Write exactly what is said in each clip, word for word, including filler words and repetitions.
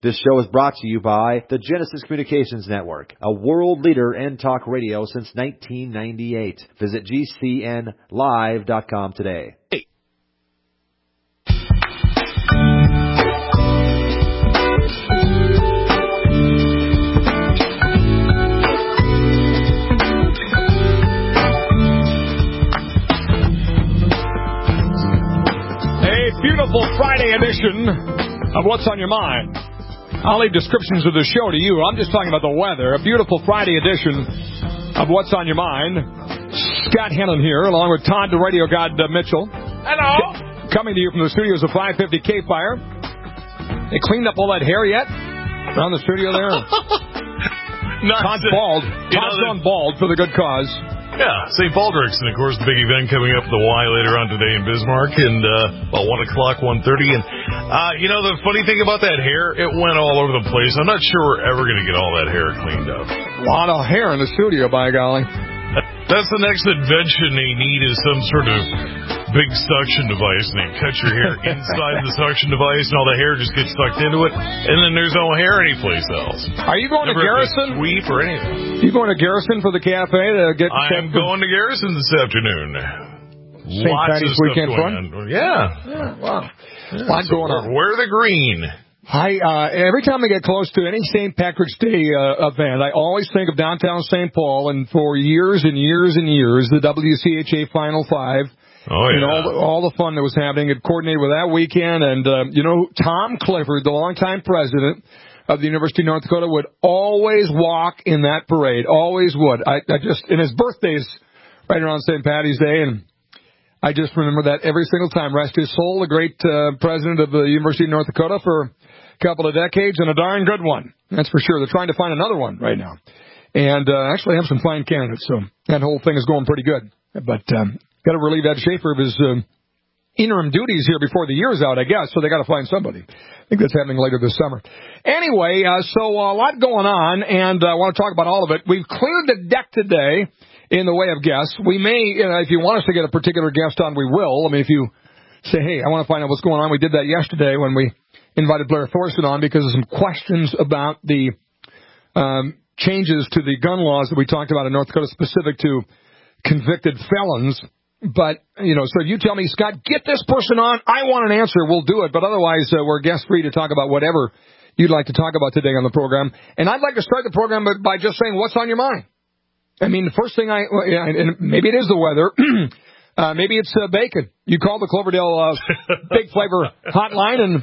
This show is brought to you by the Genesis Communications Network, a world leader in talk radio since nineteen ninety-eight. Visit G C N live dot com today. Hey. Beautiful Friday edition of What's on Your Mind. I'll leave descriptions of the show to you. I'm just talking about the weather. A beautiful Friday edition of What's on Your Mind. Scott Hennon here, along with Todd, the radio god uh, Mitchell. Hello. C- coming to you from the studios of five fifty K-Fire. They cleaned up all that hair yet? Around the studio there? Todd's bald. Todd's gone bald for the good cause. Yeah, Saint Baldrick's, and of course the big event coming up at the Y later on today in Bismarck, and uh, about one o'clock, one thirty. And uh, you know the funny thing about that hair, it went all over the place. I'm not sure we're ever going to get all that hair cleaned up. A lot of hair in the studio, by golly. That's the next invention they need, is some sort of big suction device, and they cut your hair inside the suction device, and all the hair just gets sucked into it, and then there's no hair anyplace else. Are you going Never to Garrison? Sweep or anything. You going to Garrison for the cafe to get? I'm going to Garrison this afternoon. Saint Lots Patty's of weekend stuff fun. On. Yeah. Yeah. Wow. Yeah, Lots so going on. Wear the green. I uh, every time I get close to any Saint Patrick's Day uh, event, I always think of downtown Saint Paul, and for years and years and years, the W C H A Final Five. Oh, yeah. And all the, all the fun that was happening. It coordinated with that weekend. And, uh, you know, Tom Clifford, the longtime president of the University of North Dakota, would always walk in that parade. Always would. I, I just, and his birthday's right around Saint Patty's Day. And I just remember that every single time. Rest his soul, the great uh, president of the University of North Dakota for a couple of decades, and a darn good one. That's for sure. They're trying to find another one right now. And uh, actually have some fine candidates. So that whole thing is going pretty good. But, um, got to relieve Ed Schaefer of his uh, interim duties here before the year's out, I guess, so they got to find somebody. I think that's happening later this summer. Anyway, uh, so uh, a lot going on, and I uh, want to talk about all of it. We've cleared the deck today in the way of guests. We may, you know, if you want us to get a particular guest on, we will. I mean, if you say, hey, I want to find out what's going on, we did that yesterday when we invited Blair Thorson on because of some questions about the um, changes to the gun laws that we talked about in North Dakota specific to convicted felons. But, you know, so if you tell me, Scott, get this person on, I want an answer, we'll do it. But otherwise, uh, we're guest-free to talk about whatever you'd like to talk about today on the program. And I'd like to start the program by, by just saying, what's on your mind? I mean, the first thing I, and maybe it is the weather, uh, maybe it's uh, bacon. You call the Cloverdale uh, Big Flavor hotline, and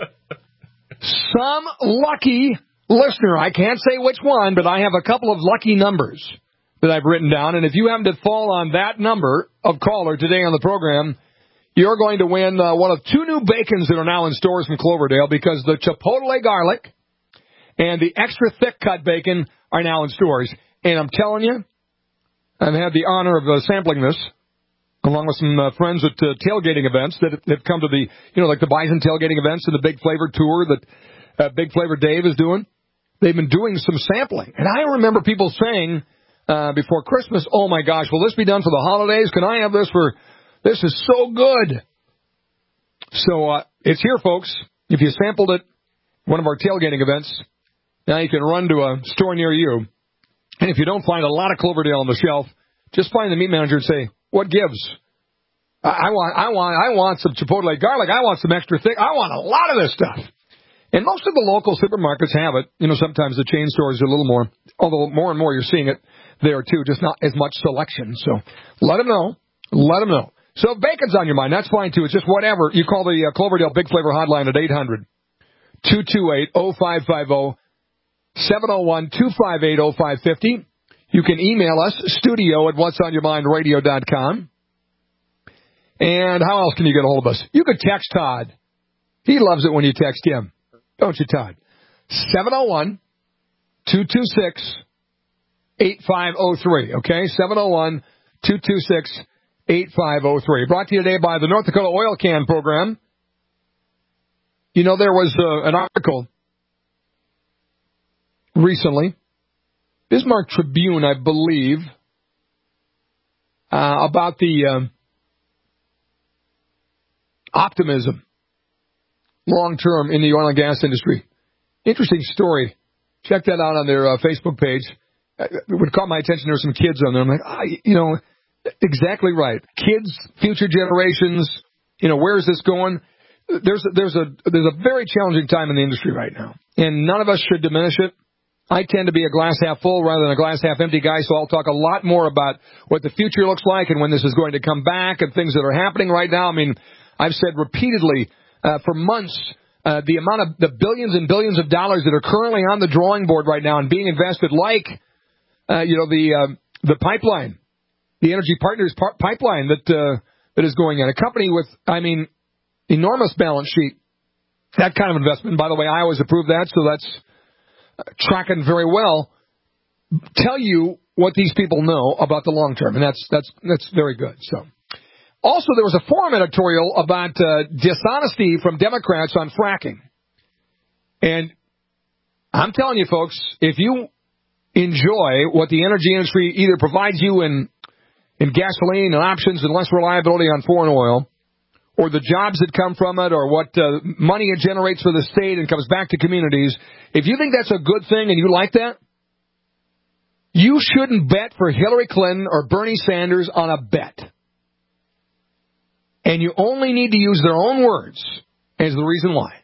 some lucky listener, I can't say which one, but I have a couple of lucky numbers that I've written down, and if you happen to fall on that number of caller today on the program, you're going to win uh, one of two new bacons that are now in stores from Cloverdale, because the Chipotle garlic and the extra thick cut bacon are now in stores. And I'm telling you, I've had the honor of uh, sampling this, along with some uh, friends at uh, tailgating events that have come to the, you know, like the Bison tailgating events and the Big Flavor tour that uh, Big Flavor Dave is doing. They've been doing some sampling. And I remember people saying, Uh, before Christmas, oh my gosh, will this be done for the holidays? Can I have this for, this is so good. So, uh, it's here, folks. If you sampled it, one of our tailgating events, now you can run to a store near you. And if you don't find a lot of Cloverdale on the shelf, just find the meat manager and say, what gives? I, I want, I want, I want some Chipotle garlic. I want some extra thick. I want a lot of this stuff. And most of the local supermarkets have it. You know, sometimes the chain stores are a little more, although more and more you're seeing it there, too, just not as much selection. So let them know. Let them know. So if bacon's on your mind, that's fine, too. It's just whatever. You call the uh, Cloverdale Big Flavor hotline at eight hundred, two two eight, oh five five oh, seven oh one, two five eight, oh five five oh. You can email us, studio at what's on your mind radio dot com. And how else can you get a hold of us? You could text Todd. He loves it when you text him. Don't you, Todd? seven oh one, two two six, eight five oh three, okay? seven oh one, two two six, eight five oh three. Brought to you today by the North Dakota Oil Can Program. You know, there was uh, an article recently, Bismarck Tribune, I believe, uh, about the um, optimism long-term in the oil and gas industry. Interesting story. Check that out on their uh, Facebook page. It would caught my attention. There were some kids on there. I'm like, ah, you know, exactly right. Kids, future generations. You know, where is this going? There's a, there's a there's a very challenging time in the industry right now, and none of us should diminish it. I tend to be a glass half full rather than a glass half empty guy, so I'll talk a lot more about what the future looks like and when this is going to come back and things that are happening right now. I mean, I've said repeatedly uh, for months uh, the amount of the billions and billions of dollars that are currently on the drawing board right now and being invested, like uh, you know the uh, the pipeline, the Energy Partners par- pipeline that uh, that is going in. A company with, I mean, enormous balance sheet. That kind of investment, by the way, I always approve that, so that's tracking very well. Tell you what these people know about the long term, and that's that's that's very good. So, also there was a forum editorial about uh, dishonesty from Democrats on fracking, and I'm telling you, folks, if you enjoy what the energy industry either provides you in in gasoline and options and less reliability on foreign oil, or the jobs that come from it, or what uh, money it generates for the state and comes back to communities, if you think that's a good thing and you like that, you shouldn't bet for Hillary Clinton or Bernie Sanders on a bet. And you only need to use their own words as the reason why.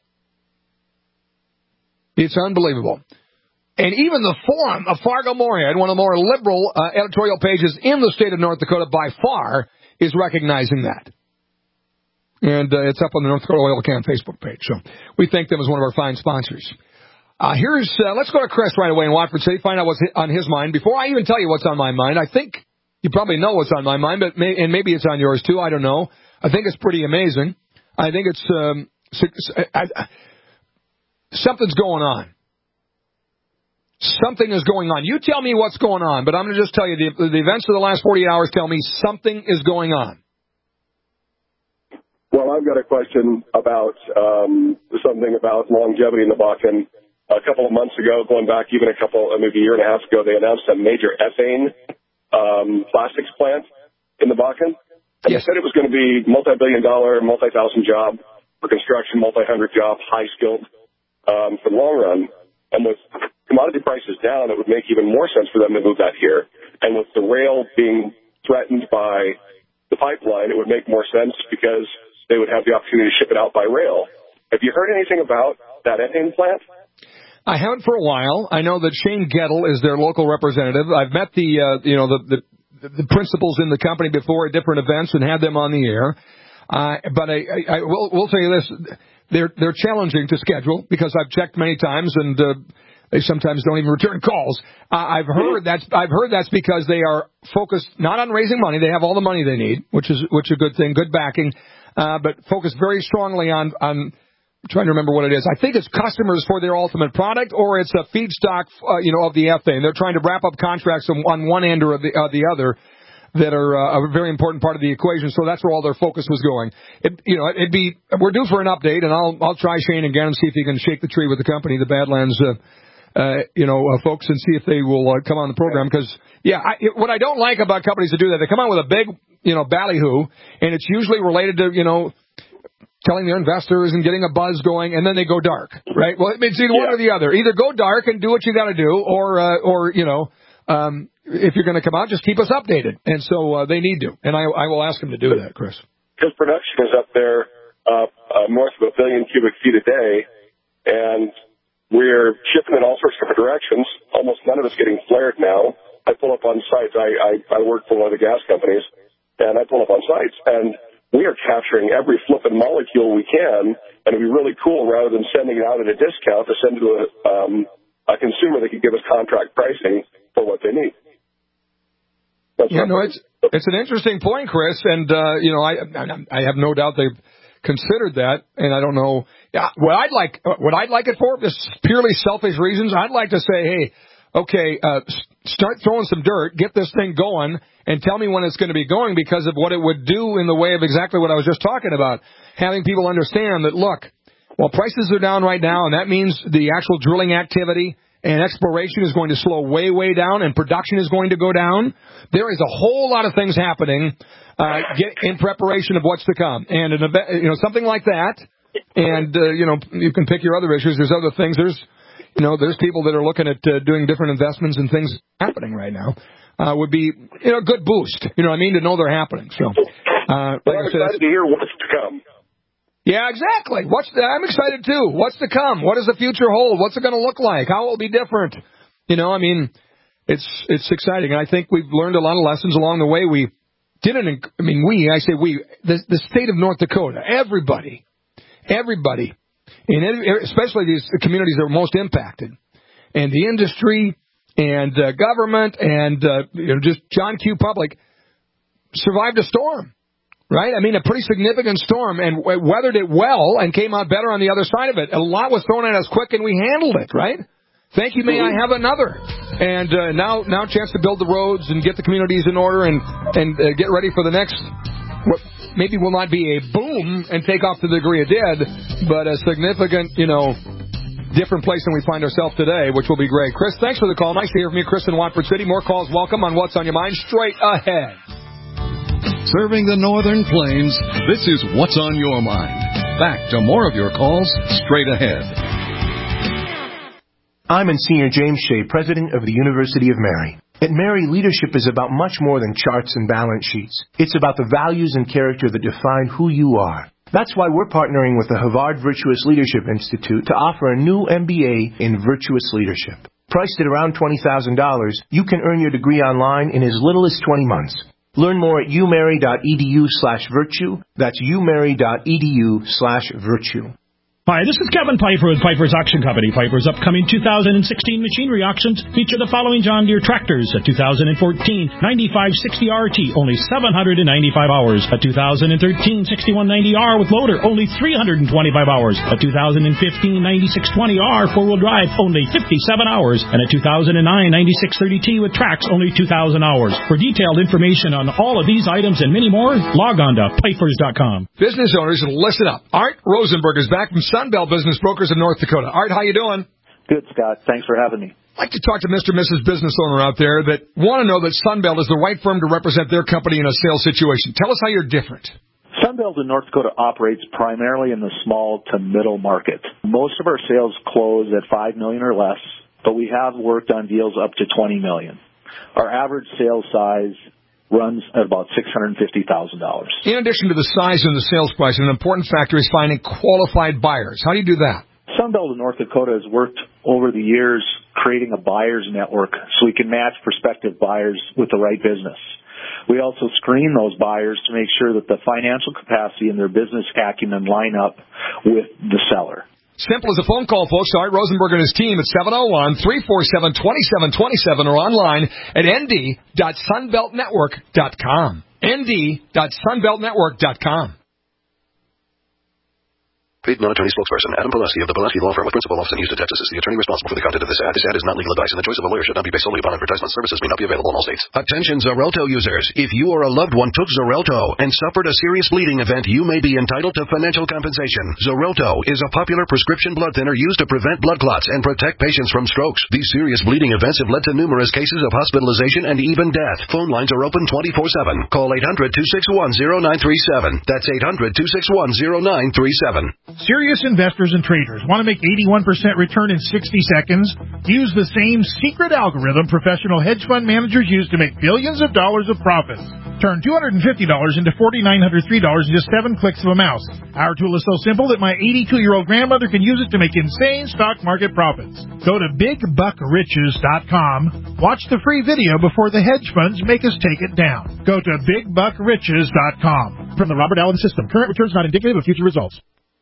It's unbelievable. And even the Forum of Fargo-Moorhead, one of the more liberal uh, editorial pages in the state of North Dakota by far, is recognizing that. And uh, it's up on the North Dakota Oil Can Facebook page. So we thank them as one of our fine sponsors. Uh, here's, uh, let's go to Chris right away in Watford City, find out what's on his mind. Before I even tell you what's on my mind, I think you probably know what's on my mind, but may, and maybe it's on yours too. I don't know. I think it's pretty amazing. I think it's um, I, I, something's going on. Something is going on. You tell me what's going on, but I'm going to just tell you the, the events of the last forty-eight hours tell me something is going on. Well, I've got a question about um, something about longevity in the Bakken. A couple of months ago, going back even a couple, maybe a year and a half ago, they announced a major ethane um, plastics plant in the Bakken. And yes. They said it was going to be multi-billion dollar, multi-thousand job for construction, multi-hundred job, high-skilled um, for the long run. And with commodity prices down, it would make even more sense for them to move that here. And with the rail being threatened by the pipeline, it would make more sense because they would have the opportunity to ship it out by rail. Have you heard anything about that ethane plant? I haven't for a while. I know that Shane Gettle is their local representative. I've met the, uh, you know, the, the, the principals in the company before at different events and had them on the air. Uh, but I, I, I will, will tell you this. They're, they're challenging to schedule because I've checked many times and, uh, they sometimes don't even return calls. Uh, I've heard that's, I've heard that's because they are focused not on raising money. They have all the money they need, which is, which is a good thing, good backing. Uh, but focused very strongly on, on, I'm trying to remember what it is. I think it's customers for their ultimate product, or it's a feedstock, uh, you know, of the ethane. They're trying to wrap up contracts on, on one end or the, uh, the other that are uh, a very important part of the equation. So that's where all their focus was going. It, you know, it'd be, we're due for an update, and I'll, I'll try Shane again and see if he can shake the tree with the company, the Badlands, uh, uh, you know, uh, folks, and see if they will uh, come on the program. Because, yeah, I, it, what I don't like about companies that do that, they come on with a big, you know, ballyhoo, and it's usually related to, you know, telling their investors and getting a buzz going, and then they go dark, right? Well, it's either one yeah. or the other. Either go dark and do what you got to do, or, uh, or you know, um, if you're going to come out, just keep us updated. And so uh, they need to, and I, I will ask them to do that, Chris. Because production is up there uh, uh, north of a billion cubic feet a day, and we're shipping in all sorts of different directions. Almost none of it's getting flared now. I pull up on sites. I, I, I work for one of the gas companies, and I pull up on sites, and we are capturing every flippin' molecule we can, and it'd be really cool rather than sending it out at a discount to send it to a, um, a consumer that could give us contract pricing for what they need. That's yeah, no, it's it's an interesting point, Chris, and uh, you know, I I have no doubt they've considered that, and I don't know. Yeah, what I'd like what I'd like it for, just purely selfish reasons. I'd like to say, hey, okay, uh, start throwing some dirt, get this thing going, and tell me when it's going to be going, because of what it would do in the way of exactly what I was just talking about. Having people understand that, look, well, prices are down right now, and that means the actual drilling activity and exploration is going to slow way, way down, and production is going to go down. There is a whole lot of things happening uh, get, in preparation of what's to come. And, an event, you know, something like that, and, uh, you know, you can pick your other issues. There's other things. There's you know, there's people that are looking at uh, doing different investments and things happening right now. Uh, would be, you know, a good boost. You know what I mean? To know they're happening. So, uh, like I'm I said, excited to hear what's to come. Yeah, exactly. What's the, I'm excited too. What's to come? What does the future hold? What's it going to look like? How will it be different? You know, I mean, it's it's exciting. And I think we've learned a lot of lessons along the way. We didn't, I mean, we, I say we, the, the state of North Dakota, everybody, everybody, and especially these communities that are most impacted, and the industry and uh, government and uh, you know, just John Q. Public survived a storm. Right? I mean, a pretty significant storm, and weathered it well and came out better on the other side of it. A lot was thrown at us quick, and we handled it, right? Thank you, may I have another. And uh, now now a chance to build the roads and get the communities in order and, and uh, get ready for the next, what maybe will not be a boom and take off to the degree it did, but a significant, you know, different place than we find ourselves today, which will be great. Chris, thanks for the call. Nice to hear from you, Chris in Watford City. More calls welcome on What's on Your Mind straight ahead. Serving the Northern Plains, this is What's on Your Mind. Back to more of your calls straight ahead. I'm Monsignor James Shea, President of the University of Mary. At Mary, leadership is about much more than charts and balance sheets. It's about the values and character that define who you are. That's why we're partnering with the Havard Virtuous Leadership Institute to offer a new M B A in Virtuous Leadership. Priced at around twenty thousand dollars, you can earn your degree online in as little as twenty months. Learn more at umary.edu slash virtue. That's umary.edu slash virtue. Hi, this is Kevin Piper with Piper's Auction Company. Piper's upcoming two thousand sixteen machinery auctions feature the following John Deere tractors. A two thousand fourteen ninety-five sixty R T, only seven hundred ninety-five hours. A two thousand thirteen sixty-one ninety R with loader, only three hundred twenty-five hours. A two thousand fifteen ninety-six twenty R four-wheel drive, only fifty-seven hours. And a two thousand nine ninety-six thirty T with tracks, only two thousand hours. For detailed information on all of these items and many more, log on to pipers dot com. Business owners, listen up. Art Rosenberg is back from Sunbelt Business Brokers of North Dakota. Art, how you doing? Good, Scott. Thanks for having me. I'd like to talk to Mister and Missus Business Owner out there that want to know that Sunbelt is the right firm to represent their company in a sales situation. Tell us how you're different. Sunbelt in North Dakota operates primarily in the small to middle market. Most of our sales close at five million dollars or less, but we have worked on deals up to twenty million dollars. Our average sales size runs at about six hundred fifty thousand dollars. In addition to the size and the sales price, an important factor is finding qualified buyers. How do you do that? Sunbelt in North Dakota has worked over the years creating a buyer's network so we can match prospective buyers with the right business. We also screen those buyers to make sure that the financial capacity and their business acumen line up with the seller. Simple as a phone call, folks. Art Rosenberg and his team at seven oh one, three four seven, two seven two seven or online at n d dot sunbelt network dot com. n d dot sunbelt network dot com. Paid non-attorney spokesperson Adam Pileski of the Pileski Law Firm with principal office in Houston, Texas is the attorney responsible for the content of this ad. This ad is not legal advice, and the choice of a lawyer should not be based solely upon advertisement. Services may not be available in all states. Attention Xarelto users. If you or a loved one took Xarelto and suffered a serious bleeding event, you may be entitled to financial compensation. Xarelto is a popular prescription blood thinner used to prevent blood clots and protect patients from strokes. These serious bleeding events have led to numerous cases of hospitalization and even death. Phone lines are open twenty-four seven. Call eight hundred, two six one, zero nine three seven. That's eight hundred, two six one, zero nine three seven. Serious investors and traders want to make eighty-one percent return in sixty seconds? Use the same secret algorithm professional hedge fund managers use to make billions of dollars of profits. Turn two hundred fifty dollars into four thousand nine hundred three dollars in just seven clicks of a mouse. Our tool is so simple that my eighty-two-year-old grandmother can use it to make insane stock market profits. Go to big buck riches dot com. Watch the free video before the hedge funds make us take it down. Go to big buck riches dot com. From the Robert Allen System. Current returns not indicative of future results.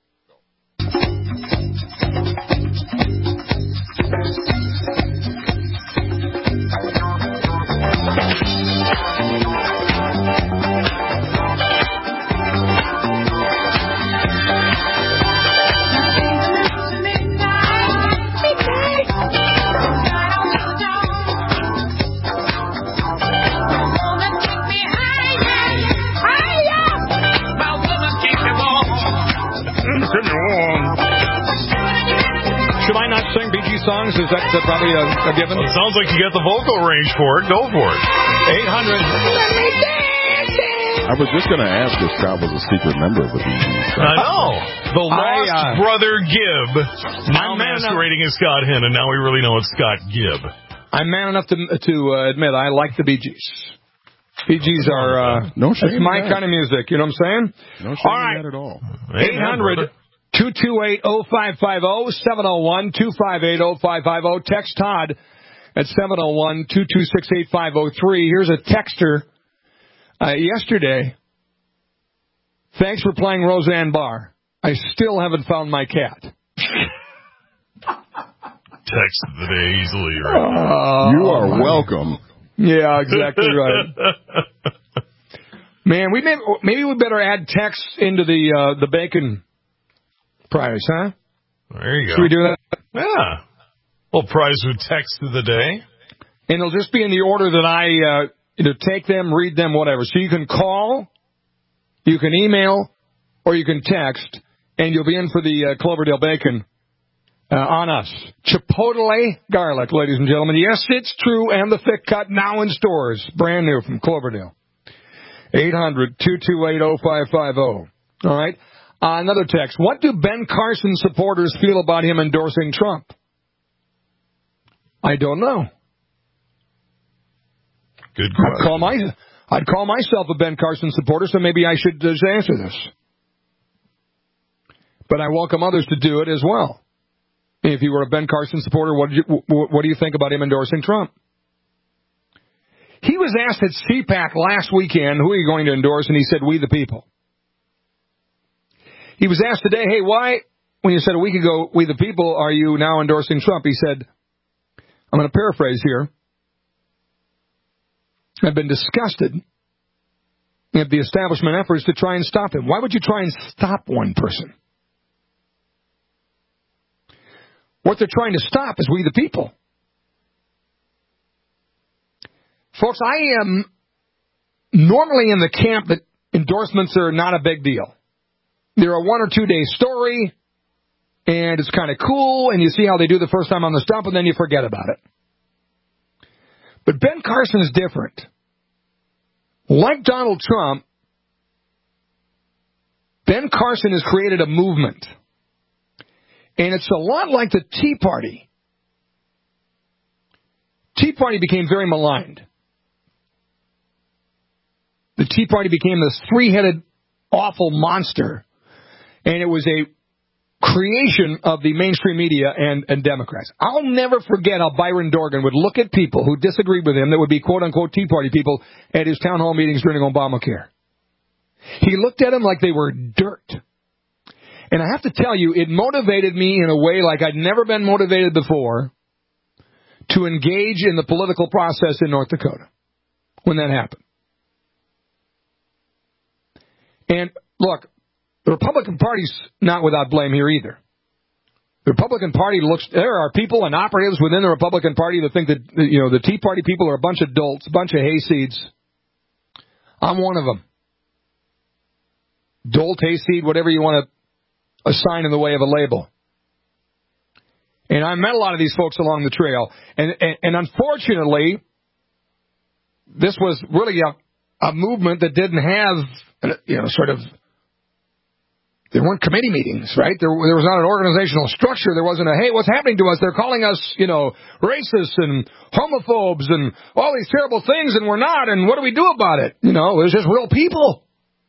Should I not sing Bee Gees songs? Is that uh, probably a, a given? Well, it sounds like you got the vocal range for it. Go for it. eight hundred. I was just going to ask if Scott was a secret member of the Bee Gees. I know. The lost I, uh, brother Gibb, now I'm man masquerading as Scott Hinn, and now we really know it's Scott Gibb. I'm man enough to to uh, admit I like the Bee Gees. Bee Gees are uh, no shame it's my in that. kind of music. You know what I'm saying? No shame all right. in that at all. eight hundred two two eight oh five five oh, seven oh one two five eight oh five five oh. Text Todd at seven oh one two two six eight five oh three. Here's a texter uh, yesterday. Thanks for playing Roseanne Barr. I still haven't found my cat. Text of the day easily, right? Uh, you are welcome. Yeah, exactly right. Man, we may, maybe we better add text into the uh, the bacon prize, huh? There you go. Should we do that? Yeah. Well, prize with text of the day. And it'll just be in the order that I uh, either take them, read them, whatever. So you can call, you can email, or you can text, and you'll be in for the uh, Cloverdale bacon uh, on us. Chipotle garlic, ladies and gentlemen. Yes, it's true, and the thick cut now in stores. Brand new from Cloverdale. eight hundred two two eight oh five five oh. All right. Uh, another text. What do Ben Carson supporters feel about him endorsing Trump? I don't know. Good question. I'd call, my, I'd call myself a Ben Carson supporter, so maybe I should just answer this. But I welcome others to do it as well. If you were a Ben Carson supporter, what, did you, what do you think about him endorsing Trump? He was asked at C PAC last weekend, who are you going to endorse? And he said, we the people. He was asked today, hey, why, when you said a week ago, we the people, are you now endorsing Trump? He said, I'm going to paraphrase here. I've been disgusted at the establishment efforts to try and stop him. Why would you try and stop one person? What they're trying to stop is we the people. Folks, I am normally in the camp that endorsements are not a big deal. They're a one or two day story, and it's kind of cool, and you see how they do the first time on the stump, and then you forget about it. But Ben Carson is different. Like Donald Trump, Ben Carson has created a movement. And it's a lot like the Tea Party. Tea Party became very maligned. The Tea Party became this three-headed, awful monster. And it was a creation of the mainstream media and, and Democrats. I'll never forget how Byron Dorgan would look at people who disagreed with him that would be quote-unquote Tea Party people at his town hall meetings during Obamacare. He looked at them like they were dirt. And I have to tell you, it motivated me in a way like I'd never been motivated before to engage in the political process in North Dakota when that happened. And look, the Republican Party's not without blame here either. The Republican Party looks, there are people and operatives within the Republican Party that think that, you know, the Tea Party people are a bunch of dolts, a bunch of hayseeds. I'm one of them. Dolt, hayseed, whatever you want to assign in the way of a label. And I met a lot of these folks along the trail. And, and, and unfortunately, this was really a, a movement that didn't have, you know, sort of, there weren't committee meetings, right? There, there was not an organizational structure. There wasn't a, hey, what's happening to us? They're calling us, you know, racists and homophobes and all these terrible things, and we're not, and what do we do about it? You know, it was just real people.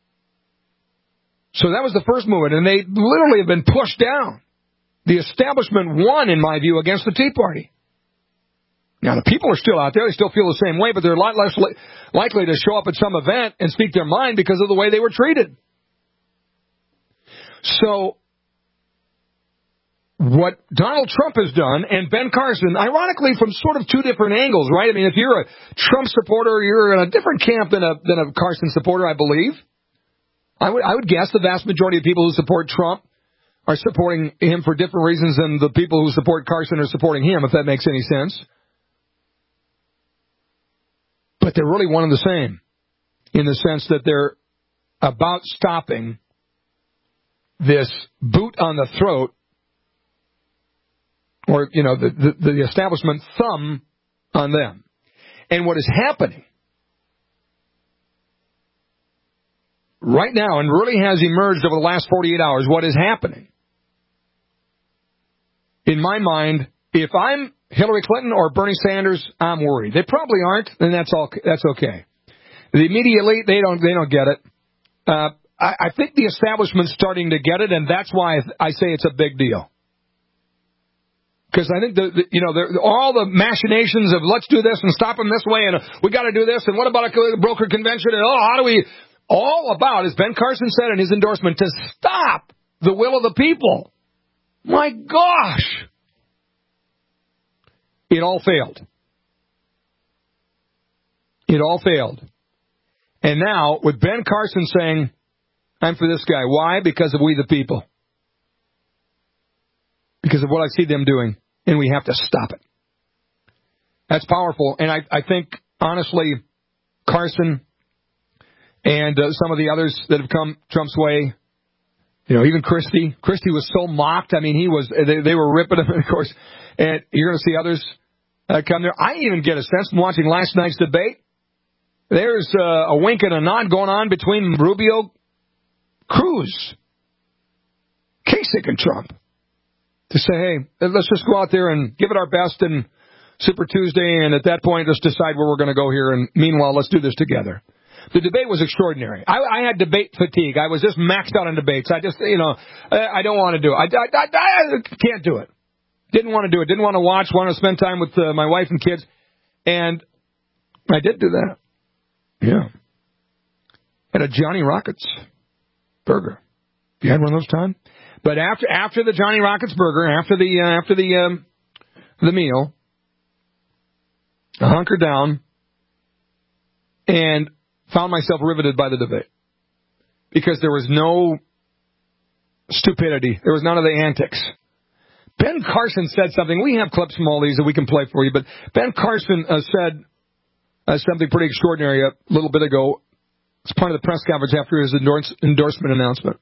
So that was the first movement, and they literally have been pushed down. The establishment won, in my view, against the Tea Party. Now, the people are still out there. They still feel the same way, but they're a lot less li- likely to show up at some event and speak their mind because of the way they were treated. So what Donald Trump has done, and Ben Carson, ironically from sort of two different angles, right? I mean, if you're a Trump supporter, you're in a different camp than a than a Carson supporter, I believe. I would I would guess the vast majority of people who support Trump are supporting him for different reasons than the people who support Carson are supporting him, if that makes any sense. But they're really one and the same in the sense that they're about stopping this boot on the throat, or, you know, the, the, the establishment thumb on them. And what is happening right now, and really has emerged over the last forty-eight hours, what is happening. In my mind, if I'm Hillary Clinton or Bernie Sanders, I'm worried. They probably aren't, and that's all. That's okay. The immediate elite, they don't. They don't get it. Uh, I, I think the establishment's starting to get it, and that's why I say it's a big deal. Because I think the, the you know the, all the machinations of let's do this and stop them this way, and uh, we got to do this, and what about a broker convention, and oh, how do we? All about, as Ben Carson said in his endorsement, to stop the will of the people. My gosh. It all failed. It all failed. And now, with Ben Carson saying, I'm for this guy. Why? Because of we the people. Because of what I see them doing. And we have to stop it. That's powerful. And I, I think, honestly, Carson and uh, some of the others that have come Trump's way, you know, even Christie. Christie was so mocked. I mean, he was, they, they were ripping him, of course. And you're going to see others uh, come there. I even get a sense from watching last night's debate. There's uh, a wink and a nod going on between Rubio, Cruz, Kasich, and Trump to say, hey, let's just go out there and give it our best in Super Tuesday, and at that point, let's decide where we're going to go here. And meanwhile, let's do this together. The debate was extraordinary. I, I had debate fatigue. I was just maxed out on debates. I just, you know, I, I don't want to do it. I, I, I, I can't do it. Didn't want to do it. Didn't want to watch. Wanted to spend time with uh, my wife and kids. And I did do that. Yeah. Had a Johnny Rockets burger. You had one of those, Tom? But after after the Johnny Rockets burger, after the uh, after the um, the meal, I hunkered down and found myself riveted by the debate because there was no stupidity. There was none of the antics. Ben Carson said something. We have clips from all these that we can play for you, but Ben Carson uh, said uh, something pretty extraordinary a little bit ago. It's part of the press conference after his endorse, endorsement announcement.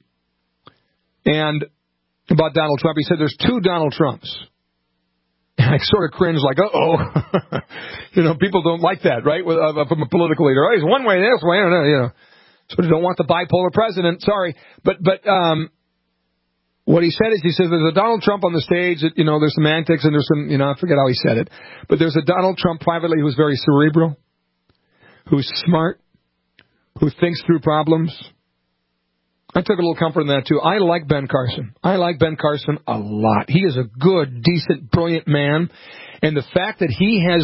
And about Donald Trump, he said there's two Donald Trumps. And I sort of cringed like, uh-oh. You know, people don't like that, right, With, uh, from a political leader. Oh, he's one way, this way, you know. So they don't want the bipolar president. Sorry. But, but um, what he said is he says there's a Donald Trump on the stage. That, you know, there's some antics and there's some, you know, I forget how he said it. But there's a Donald Trump privately who's very cerebral, who's smart, who thinks through problems. I took a little comfort in that, too. I like Ben Carson. I like Ben Carson a lot. He is a good, decent, brilliant man. And the fact that he has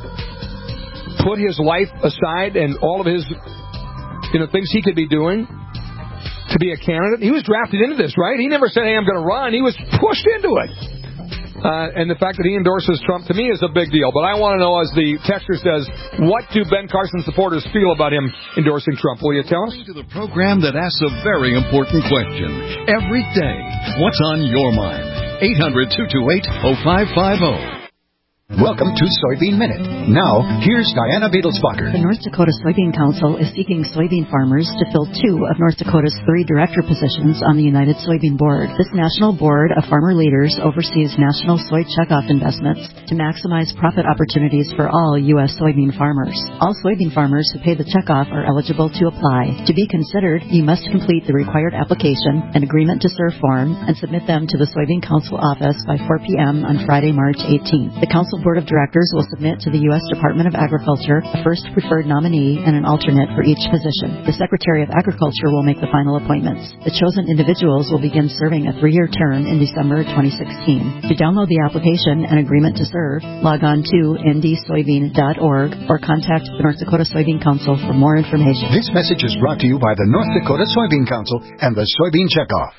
put his life aside and all of his, you know, things he could be doing to be a candidate. He was drafted into this, right? He never said, hey, I'm going to run. He was pushed into it. Uh, and the fact that he endorses Trump, to me, is a big deal. But I want to know, as the texter says, what do Ben Carson supporters feel about him endorsing Trump? Will you tell us? To the program that asks a very important question every day. What's on your mind? eight hundred, two two eight, oh five five oh. Welcome to Soybean Minute. Now, here's Diana Beadlesbacher. The North Dakota Soybean Council is seeking soybean farmers to fill two of North Dakota's three director positions on the United Soybean Board. This national board of farmer leaders oversees national soy checkoff investments to maximize profit opportunities for all U S soybean farmers. All soybean farmers who pay the checkoff are eligible to apply. To be considered, you must complete the required application, an agreement to serve form, and submit them to the Soybean Council office by four p.m. on Friday, March eighteenth. The Council Board of Directors will submit to the U S Department of Agriculture a first preferred nominee and an alternate for each position. The Secretary of Agriculture will make the final appointments. The chosen individuals will begin serving a three-year term in December twenty sixteen. To download the application and agreement to serve, log on to n d soybean dot org or contact the North Dakota Soybean Council for more information. This message is brought to you by the North Dakota Soybean Council and the Soybean Checkoff.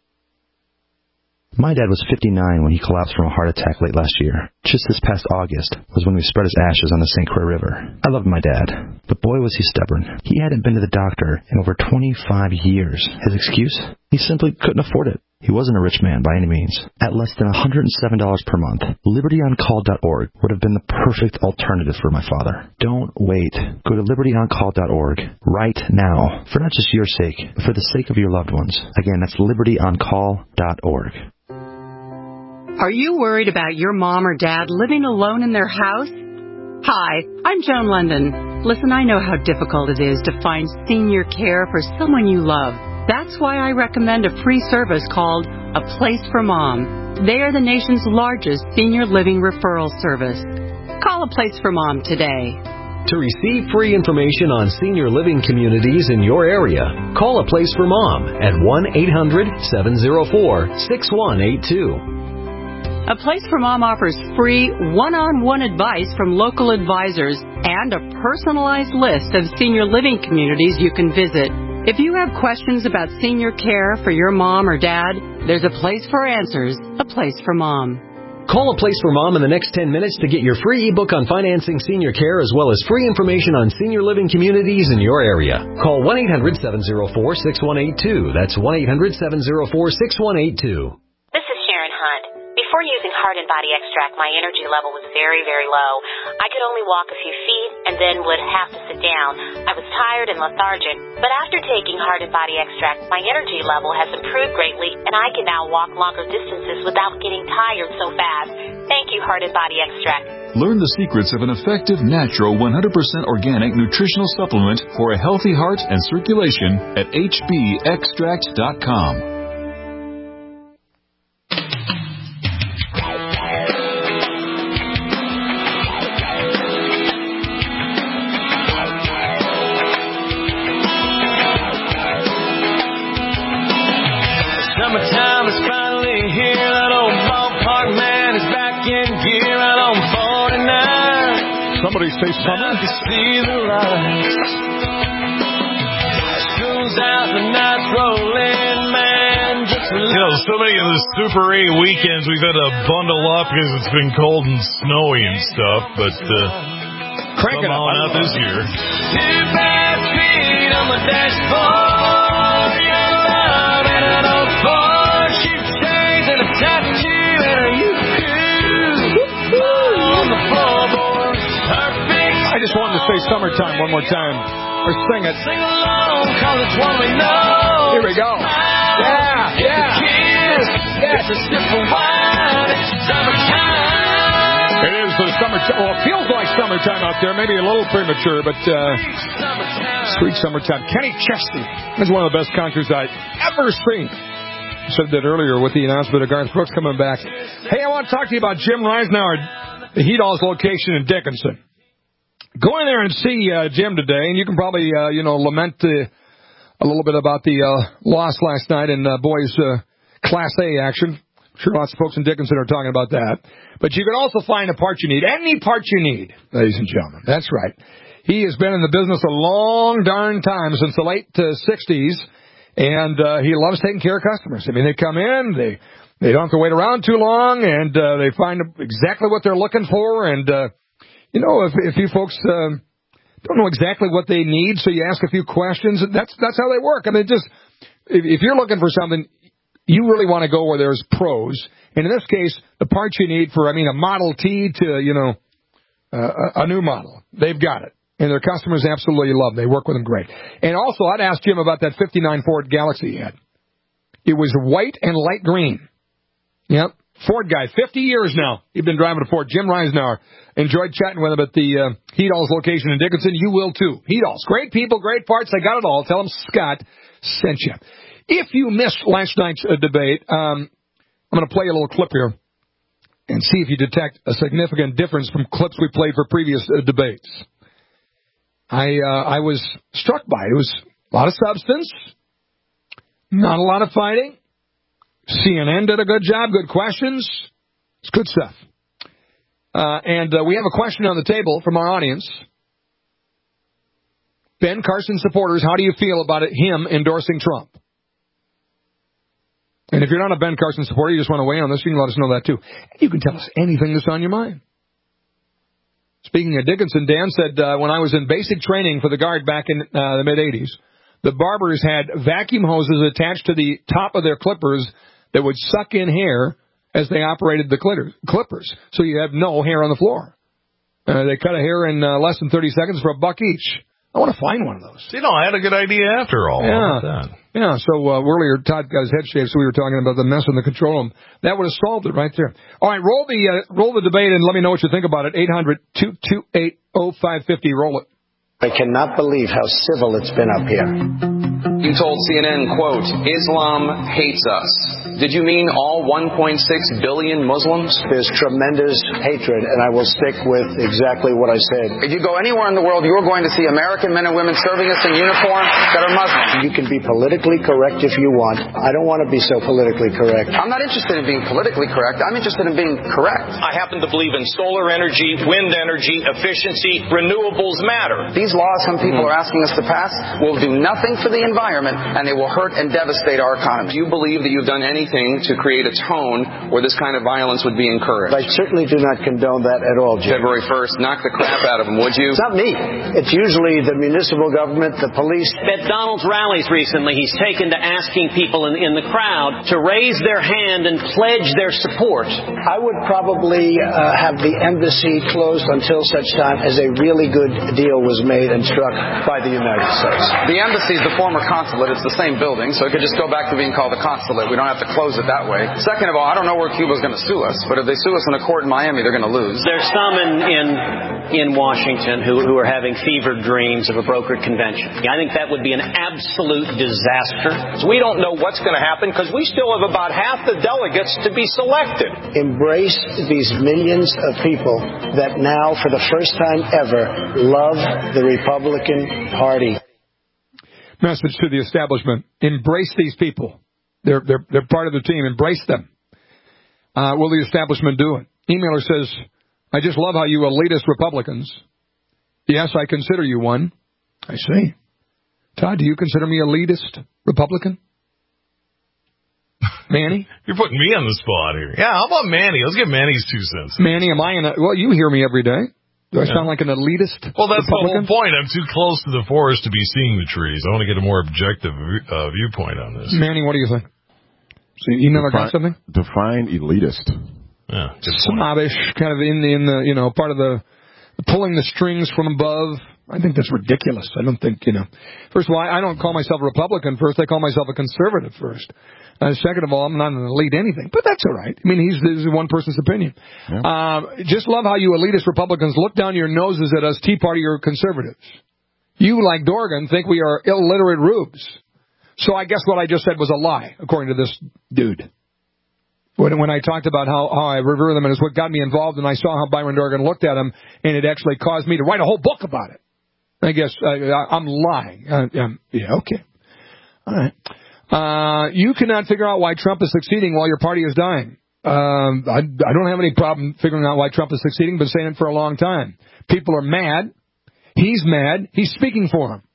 My dad was fifty-nine when he collapsed from a heart attack late last year. Just this past August was when we spread his ashes on the Saint Croix River. I loved my dad, but boy was he stubborn. He hadn't been to the doctor in over twenty-five years. His excuse? He simply couldn't afford it. He wasn't a rich man by any means. At less than one hundred seven dollars per month, liberty on call dot org would have been the perfect alternative for my father. Don't wait. Go to liberty on call dot org right now, for not just your sake, but for the sake of your loved ones. Again, that's liberty on call dot org. Are you worried about your mom or dad living alone in their house? Hi, I'm Joan London. Listen, I know how difficult it is to find senior care for someone you love. That's why I recommend a free service called A Place for Mom. They are the nation's largest senior living referral service. Call A Place for Mom today. To receive free information on senior living communities in your area, call A Place for Mom at one eight hundred seven oh four six one eight two. A Place for Mom offers free one-on-one advice from local advisors and a personalized list of senior living communities you can visit. If you have questions about senior care for your mom or dad, there's a place for answers, A Place for Mom. Call A Place for Mom in the next ten minutes to get your free ebook on financing senior care as well as free information on senior living communities in your area. Call one eight hundred seven oh four six one eight two. That's one eight hundred seven oh four six one eight two. This is Sharon Hunt. Before using Heart and Body Extract, my energy level was very, very low. I could only walk a few feet and then would have to sit down. I was tired and lethargic. But after taking Heart and Body Extract, my energy level has improved greatly, and I can now walk longer distances without getting tired so fast. Thank you, Heart and Body Extract. Learn the secrets of an effective, natural, one hundred percent organic nutritional supplement for a healthy heart and circulation at H B extract dot com. Summertime is finally here. That old ballpark man is back in gear out on forty-nine. Somebody say summer. Now to see the lights. School's out, the night's rolling, man. Just you know, so many of the Super eight weekends we've had to bundle up because it's been cold and snowy and stuff, but uh, crank it on out this year. Two bad feet on the dashboard. Your love and an old Porsche. Shoe and a tattoo and a U-Coup. On the floorboard. Perfect. I just wanted to say summertime one more time. Or sing it. Sing along, cause it's one we know. Here we go. Yeah, it's yeah. A kiss. Yes. It's a sip of wine. It's summertime. It is the summertime. Well, it feels like summertime out there. Maybe a little premature, but uh, sweet summertime. Kenny Chesney is one of the best concerts I've ever seen. I said that earlier with the announcement of Garth Brooks coming back. Hey, I want to talk to you about Jim Reisnauer, the Heat All's location in Dickinson. Go in there and see uh, Jim today, and you can probably, uh, you know, lament uh, a little bit about the uh, loss last night in uh, boys' uh, Class A action. I'm sure lots of folks in Dickinson are talking about that. But you can also find the part you need, any part you need, ladies and gentlemen. That's right. He has been in the business a long darn time, since the late uh, sixties, and uh, he loves taking care of customers. I mean, they come in, they they don't have to wait around too long, and uh, they find exactly what they're looking for, and uh, you know, if, if you folks um, don't know exactly what they need, so you ask a few questions, that's that's how they work. I mean, just if, if you're looking for something, you really want to go where there's pros. And in this case, the parts you need for, I mean, a Model T to, you know, uh, a new model, they've got it. And their customers absolutely love them. They work with them great. And also, I'd ask Jim about that fifty-nine Ford Galaxy he had. It was white and light green. Yep. Ford guy, fifty years now. You've been driving a Ford. Jim Reisnauer. Enjoyed chatting with him at the uh, Heat All's location in Dickinson. You will too. Heat All's. Great people, great parts. They got it all. Tell them Scott sent you. If you missed last night's uh, debate, um, I'm going to play a little clip here and see if you detect a significant difference from clips we played for previous uh, debates. I uh, I was struck by it. It was a lot of substance, not a lot of fighting. C N N did a good job, good questions. It's good stuff. Uh, and uh, we have a question on the table from our audience. Ben Carson supporters, how do you feel about it, him endorsing Trump? And if you're not a Ben Carson supporter, you just want to weigh in on this, you can let us know that too. And you can tell us anything that's on your mind. Speaking of Dickinson, Dan said, uh, when I was in basic training for the Guard back in uh, the mid-eighties, the barbers had vacuum hoses attached to the top of their clippers that would suck in hair as they operated the clippers, so you have no hair on the floor. Uh, they cut a hair in uh, less than thirty seconds for a buck each. I want to find one of those. You know, I had a good idea after all. Yeah, that? yeah. So uh, earlier, Todd got his head shaved, so we were talking about the mess in the control room. That would have solved it right there. All right, roll the uh, roll the debate and let me know what you think about it. eight hundred two two eight oh five five oh. Roll it. I cannot believe how civil it's been up here. You told C N N, quote, Islam hates us. Did you mean all one point six billion Muslims? There's tremendous hatred, and I will stick with exactly what I said. If you go anywhere in the world, you're going to see American men and women serving us in uniform that are Muslim. You can be politically correct if you want. I don't want to be so politically correct. I'm not interested in being politically correct. I'm interested in being correct. I happen to believe in solar energy, wind energy, efficiency, renewables matter. These laws some people are asking us to pass will do nothing for the environment, and they will hurt and devastate our economy. Do you believe that you've done anything to create a tone where this kind of violence would be encouraged? I certainly do not condone that at all, Jim. February first, knock the crap out of them, would you? It's not me. It's usually the municipal government, the police. At Donald's rallies recently, he's taken to asking people in, in the crowd to raise their hand and pledge their support. I would probably uh, have the embassy closed until such time as a really good deal was made and struck by the United States. The embassy is the former consulate. It's the same building, so it could just go back to being called a consulate. We don't have to close it that way. Second of all, I don't know where Cuba's going to sue us, but if they sue us in a court in Miami, they're going to lose. There's some in in, in Washington who, who are having fevered dreams of a brokered convention. I think that would be an absolute disaster. So we don't know what's going to happen because we still have about half the delegates to be selected. Embrace these millions of people that now, for the first time ever, love the Republican Party. Message to the establishment: embrace these people. They're they're they're part of the team. Embrace them. Uh, will the establishment do it? Emailer says, "I just love how you elitist Republicans." Yes, I consider you one. I see. Todd, do you consider me elitist Republican? Manny? You're putting me on the spot here. Yeah, how about Manny? Let's get Manny's two cents. Manny, am I in a... Well, you hear me every day. Do I sound like an elitist Well, that's Republican? the whole point. I'm too close to the forest to be seeing the trees. I want to get a more objective uh, viewpoint on this. Manny, what do you think? So you never got something? Define elitist. Yeah, snobbish, kind of in the, in the, you know, part of the pulling the strings from above. I think that's ridiculous. I don't think, you know. First of all, I don't call myself a Republican first. I call myself a conservative first. Uh, second of all, I'm not an elite anything, but that's all right. I mean, he's, this is one person's opinion. Yeah. Um, just love how you elitist Republicans look down your noses at us Tea Party or conservatives. You, like Dorgan, think we are illiterate rubes. So I guess what I just said was a lie, according to this dude. When, when I talked about how, how I revere them and it's what got me involved, and I saw how Byron Dorgan looked at him, and it actually caused me to write a whole book about it. I guess uh, I'm lying. Uh, um, yeah, okay. All right. Uh, you cannot figure out why Trump is succeeding while your party is dying. Um, I, I don't have any problem figuring out why Trump is succeeding, been saying it for a long time. People are mad. He's mad. He's speaking for them.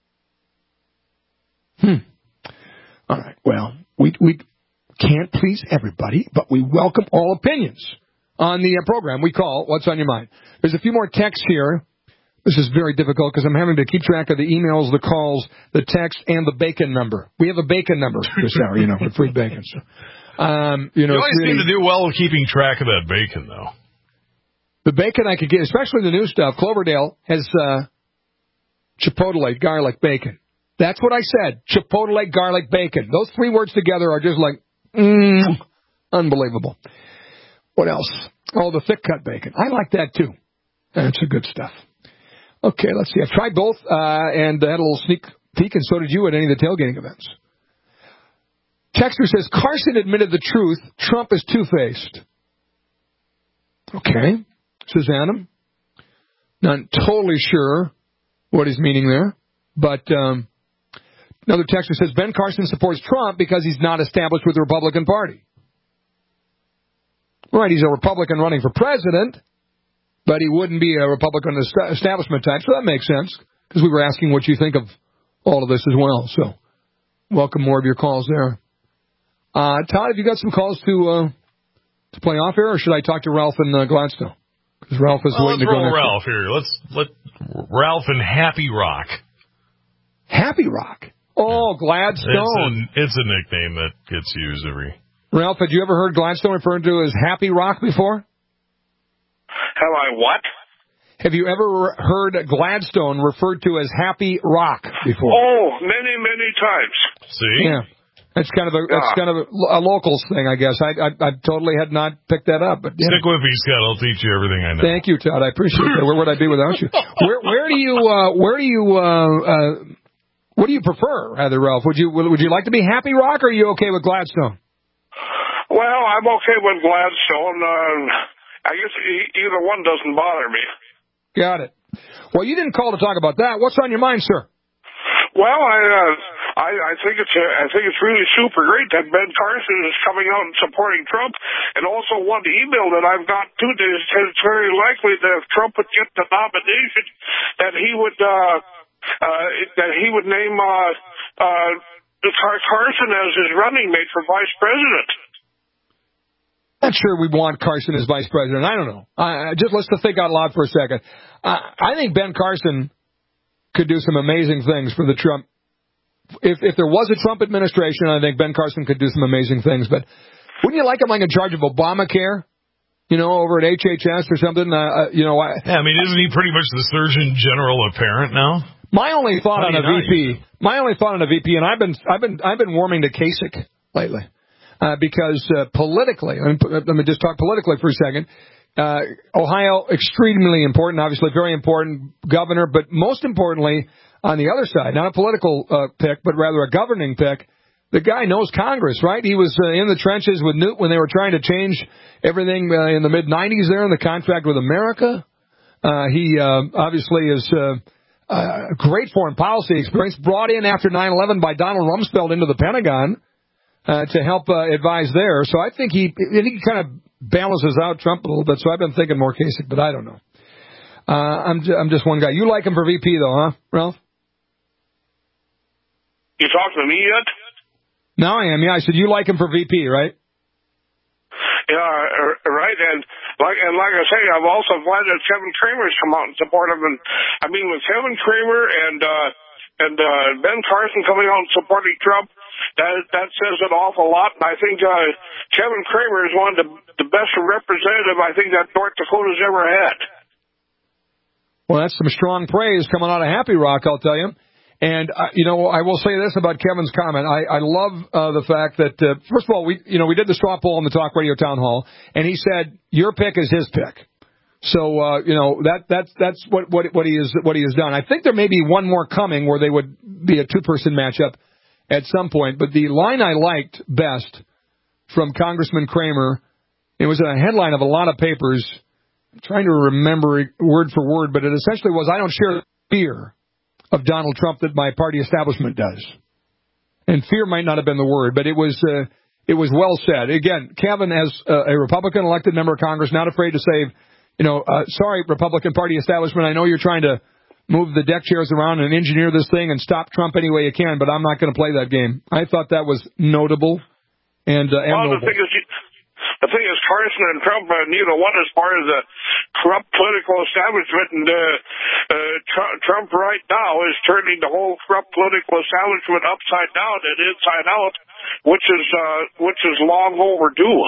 Hmm. All right. Well, we we can't please everybody, but we welcome all opinions on the uh, program we call What's on Your Mind. There's a few more texts here. This is very difficult because I'm having to keep track of the emails, the calls, the text, and the bacon number. We have a bacon number this hour, you know, for free bacon. So, um, you know, you always really, seem to do well with keeping track of that bacon, though. The bacon I could get, especially the new stuff. Cloverdale has uh, Chipotle garlic bacon. That's what I said. Chipotle garlic bacon. Those three words together are just like, mm, unbelievable. What else? Oh, the thick cut bacon. I like that too. That's the good stuff. Okay, let's see. I've tried both uh, and had a little sneak peek, and so did you at any of the tailgating events. Texter says, Carson admitted the truth. Trump is two-faced. Okay, says Adam. Not totally sure what he's meaning there, but um, another texter says, Ben Carson supports Trump because he's not established with the Republican Party. Right, he's a Republican running for president, but he wouldn't be a Republican establishment type, so that makes sense, because we were asking what you think of all of this as well. So, welcome more of your calls there. Uh, Todd, have you got some calls to uh, to play off here, or should I talk to Ralph and uh, Gladstone? Because Ralph is well, waiting to go next. Let's roll Ralph here. Let's let Ralph and Happy Rock. Happy Rock? Oh, Gladstone. It's a, it's a nickname that gets used every... Ralph, had you ever heard Gladstone referred to as Happy Rock before? Have I what? Have you ever heard Gladstone referred to as Happy Rock before? Oh, many, many times. See? Yeah. That's kind of a that's kind of a, a locals thing, I guess. I, I I totally had not picked that up. But yeah. Stick with me, Scott. I'll teach you everything I know. Thank you, Todd. I appreciate that. Where would I be without you? Where where do you uh, where do you uh, uh, what do you prefer, rather, Ralph? Would you would you like to be Happy Rock, or are you okay with Gladstone? Well, I'm okay with Gladstone. Uh, I guess either one doesn't bother me. Got it. Well, you didn't call to talk about that. What's on your mind, sir? Well, I, uh, I, I think it's, uh, I think it's really super great that Ben Carson is coming out and supporting Trump. And also one email that I've got too that says it's very likely that if Trump would get the nomination, that he would, uh, uh, that he would name, uh, uh, Carson as his running mate for vice president. Not sure we want Carson as vice president. I don't know. Uh, just let's think out loud for a second. Uh, I think Ben Carson could do some amazing things for the Trump. If if there was a Trump administration, I think Ben Carson could do some amazing things. But wouldn't you like him like in charge of Obamacare? You know, over at H H S or something. Uh, you know, I, yeah. I mean, isn't he pretty much the Surgeon General apparent now? My only thought on a V P. My only thought on a V P, and I've been I've been I've been warming to Kasich lately. Uh, because uh, politically, let me just talk politically for a second. Uh, Ohio, extremely important, obviously very important governor, but most importantly, on the other side, not a political uh, pick, but rather a governing pick, the guy knows Congress, right? He was uh, in the trenches with Newt when they were trying to change everything uh, in the mid nineties there in the contract with America. Uh, he uh, obviously is uh, uh, great foreign policy experience, brought in after nine eleven by Donald Rumsfeld into the Pentagon. Uh, to help uh, advise there. So I think he he kind of balances out Trump a little bit. So I've been thinking more Kasich, but I don't know. Uh, I'm, j- I'm just one guy. You like him for V P, though, huh, Ralph? You talking to me yet? No, I am. Yeah, I said you like him for V P, right? Yeah, right. And like and like I say, I'm also glad that Kevin Cramer's come out and support him. And I mean, with Kevin Cramer and uh, and uh, Ben Carson coming out and supporting Trump, That that says an awful lot, and I think uh, Kevin Cramer is one of the, the best representative I think that North Dakota's ever had. Well, that's some strong praise coming out of Happy Rock, I'll tell you. And uh, you know, I will say this about Kevin's comment. I, I love uh, the fact that uh, first of all, we you know we did the straw poll in the Talk Radio Town Hall, and he said your pick is his pick. So uh, you know that that's that's what what what he is what he has done. I think there may be one more coming where they would be a two person matchup at some point, but the line I liked best from Congressman Cramer, it was a headline of a lot of papers. I'm trying to remember word for word, but it essentially was, I don't share the fear of Donald Trump that my party establishment does. And fear might not have been the word, but it was uh, it was well said. Again, Kevin, as uh, a Republican elected member of Congress, not afraid to say, you know, uh, sorry, Republican Party establishment, I know you're trying to move the deck chairs around and engineer this thing and stop Trump any way you can, but I'm not going to play that game. I thought that was notable and, uh, and well, noble. The thing is, the thing is, Carson and Trump, uh, neither one is part of the corrupt political establishment, and uh, uh, Trump, Trump right now is turning the whole corrupt political establishment upside down and inside out, which is uh, which is long overdue.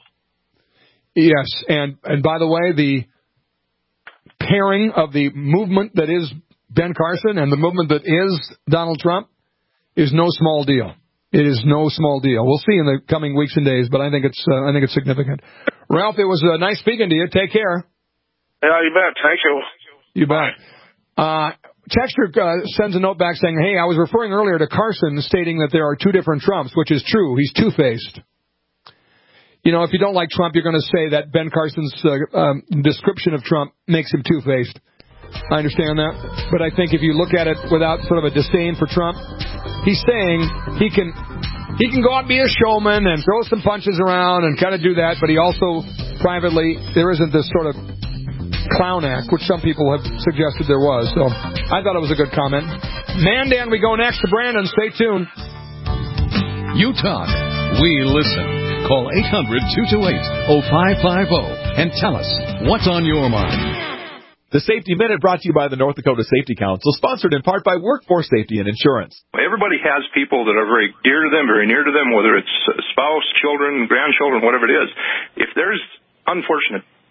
Yes, and and by the way, the pairing of the movement that is Ben Carson and the movement that is Donald Trump is no small deal. It is no small deal. We'll see in the coming weeks and days, but I think it's uh, I think it's significant. Ralph, it was uh, nice speaking to you. Take care. Yeah, you bet. Thank you. You bet. Uh, Texter uh, sends a note back saying, hey, I was referring earlier to Carson stating that there are two different Trumps, which is true. He's two-faced. You know, if you don't like Trump, you're going to say that Ben Carson's uh, um, description of Trump makes him two-faced. I understand that. But I think if you look at it without sort of a disdain for Trump, he's saying he can he can go out and be a showman and throw some punches around and kind of do that, but he also privately, there isn't this sort of clown act, which some people have suggested there was. So I thought it was a good comment. Mandan, we go next to Brandon. Stay tuned. You talk. We listen. Call eight hundred, two two eight, oh five five oh and tell us what's on your mind. The Safety Minute brought to you by the North Dakota Safety Council, sponsored in part by Workforce Safety and Insurance. Everybody has people that are very dear to them, very near to them, whether it's spouse, children, grandchildren, whatever it is. If there's unfortunate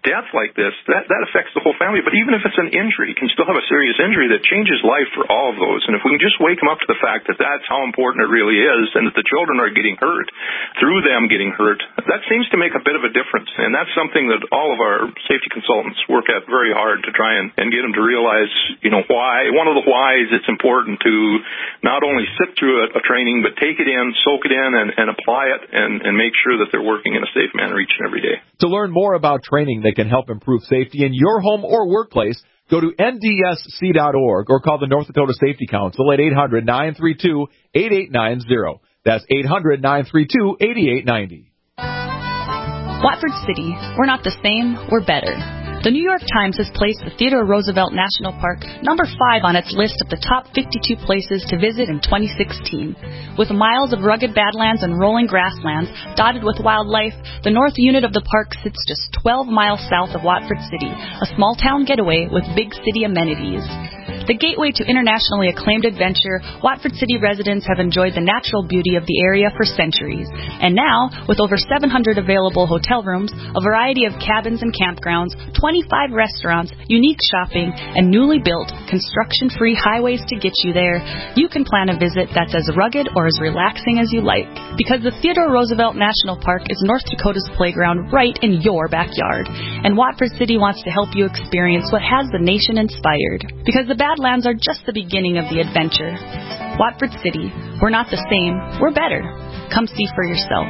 death like this, that, that affects the whole family. But even if it's an injury, you can still have a serious injury that changes life for all of those. And if we can just wake them up to the fact that that's how important it really is, and that the children are getting hurt through them getting hurt, that seems to make a bit of a difference. And that's something that all of our safety consultants work at very hard to try and, and get them to realize, you know, why, one of the whys it's important to not only sit through a, a training, but take it in, soak it in, and, and apply it, and, and make sure that they're working in a safe manner each and every day. To learn more about training that can help improve safety in your home or workplace, go to N D S C dot org or call the North Dakota Safety Council at eight hundred, nine three two, eight eight nine zero. That's eight hundred, nine three two, eight eight nine zero. Watford City, we're not the same, we're better. The New York Times has placed the Theodore Roosevelt National Park number five on its list of the top fifty-two places to visit in twenty sixteen. With miles of rugged badlands and rolling grasslands dotted with wildlife, the north unit of the park sits just twelve miles south of Watford City, a small town getaway with big city amenities. The gateway to internationally acclaimed adventure, Watford City residents have enjoyed the natural beauty of the area for centuries. And now, with over seven hundred available hotel rooms, a variety of cabins and campgrounds, twenty-five restaurants, unique shopping, and newly built, construction-free highways to get you there, you can plan a visit that's as rugged or as relaxing as you like. Because the Theodore Roosevelt National Park is North Dakota's playground right in your backyard. And Watford City wants to help you experience what has the nation inspired. Because the Badlands are just the beginning of the adventure. Watford City, we're not the same, we're better. Come see for yourself.